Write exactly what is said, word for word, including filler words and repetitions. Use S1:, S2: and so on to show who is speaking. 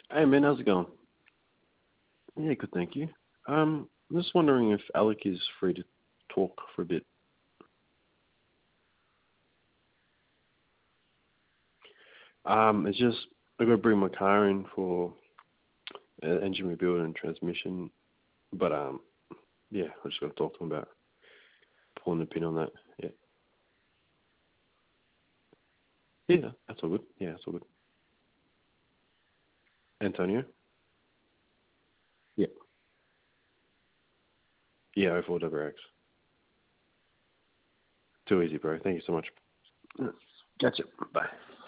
S1: Hey man, how's it going? Yeah, good, thank you. Um, I'm just wondering if Alec is free to talk for a bit. Um, it's just I got to bring my car in for uh, engine rebuild and transmission, but um, yeah, I just got to talk to him about pulling the pin on that. Yeah, yeah, that's all good. Yeah, that's all good. Antonio. Yeah, yeah, oh four W X. Too easy, bro. Thank you so much. Catch it. Bye.